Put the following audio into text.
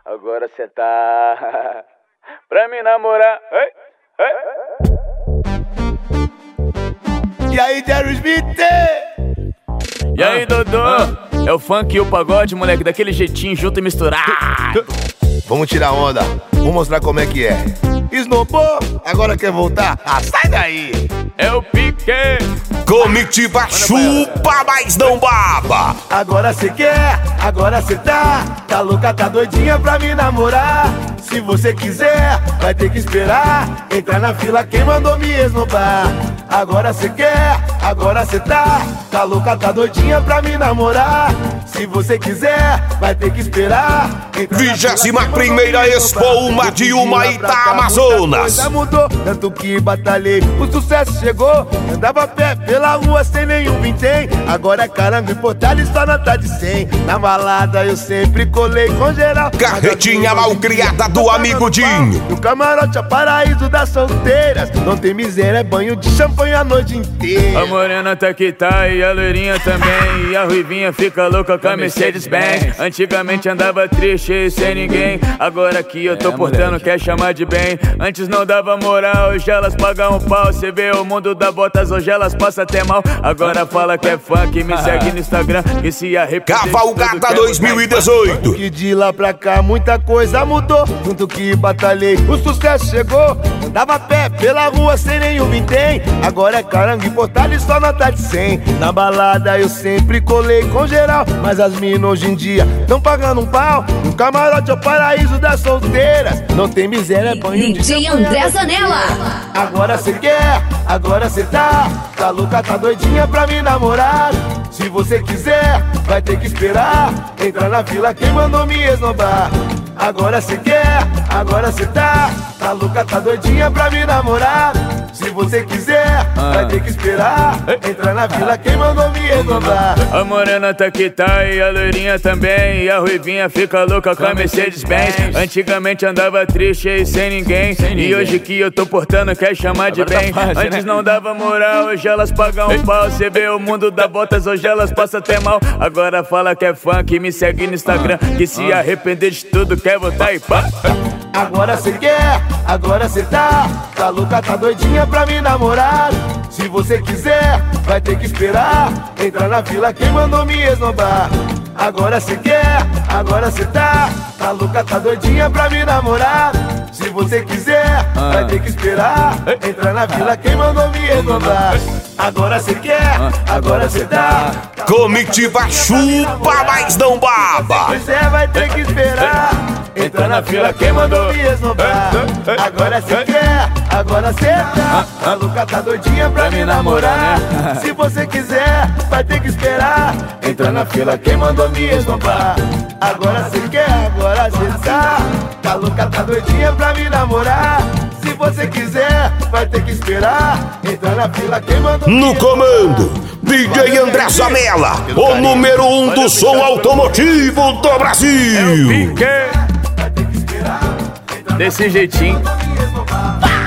agora cê tá pra me namorar. Ei, ei. E aí, Jerry Smith? E aí, Dodô? É o funk e o pagode, moleque, daquele jeitinho, junto e misturado. Vamos tirar onda, vamos mostrar como é que é. Snowball, agora quer voltar? Ah, sai daí! É o pique. Comitiva chupa, mas não baba. Agora cê quer, agora cê tá louca, tá doidinha pra me namorar. Se você quiser, vai ter que esperar. Entrar na fila quem mandou me esnobar. Agora cê quer, agora cê tá louca, tá doidinha pra me namorar. Se você quiser, vai ter que esperar. 21ª Expo Uma de Humaitá, Amazonas. Coisa mudou, tanto que batalhei, o sucesso chegou. Andava a pé pela rua sem nenhum vintém. Agora caramba, importado está nota de 100. Na balada eu sempre colei com geral. Carretinha malcriada do amigo Dinho. No camarote é o paraíso das solteiras. Não tem miséria, é banho de champanhe a noite inteira. A morena tá que tá e a loirinha também. E a ruivinha fica louca com a Mercedes-Benz. Antigamente andava triste e sem ninguém. Agora aqui eu tô portando, quer chamar de bem. Antes não dava moral, hoje elas pagam um pau. Cê vê o mundo da botas, hoje elas passam até mal. Agora fala que é funk, me segue no Instagram. E se arrepender Cavalgada 2018. Que de lá pra cá muita coisa mudou. Junto que batalhei, o sucesso chegou. Andava a pé pela rua sem nenhum vintém. Agora é carango importado e só nota de 100. Na balada eu sempre colei com geral. Mas as minas hoje em dia tão pagando um pau. No camarote é o paraíso das solteiras. Não tem miséria, é banho de DJ André Zanella. Agora cê quer, agora cê tá louca, tá doidinha pra me namorar. Se você quiser, vai ter que esperar. Entrar na fila quem mandou me esnobar. Agora cê quer, agora cê tá louca, tá doidinha pra me namorar. Se você quiser, vai ter que esperar. Entrar na fila quem mandou me esnobar. A morena tá que tá e a loirinha também. E a ruivinha fica louca com a Mercedes-Benz. Antigamente andava triste e sem ninguém. E hoje que eu tô portando, quer chamar de bem. Antes não dava moral, hoje elas pagam um pau. Cê vê o mundo da botas, hoje elas passam até mal. Agora fala que é funk, me segue no Instagram. Que se arrepender de tudo, quer voltar e pá. Agora cê quer, agora cê tá louca, tá doidinha pra me namorar. Se você quiser, vai ter que esperar. Entrar na fila quem mandou me esnobar. Agora cê quer, agora cê tá louca, tá doidinha pra me namorar. Se você quiser, vai ter que esperar. Entrar na fila quem mandou me esnobar. Agora cê quer, agora cê tá Comitiva chupa, mas não baba. Se quiser, vai ter que esperar. Entrar na fila quem mandou me esnobar. Agora cê quer, agora cê tá louca, tá doidinha pra me namorar. Se você quiser, vai ter que esperar. Entrar na fila quem mandou me esnobar. Agora cê quer, agora cê tá louca, tá doidinha pra me namorar. Se você quiser, vai ter que esperar. Entrar na fila quem mandou me No comando, DJ André Zanella, o número 1 do som automotivo do Brasil. Pique. Desse jeitinho.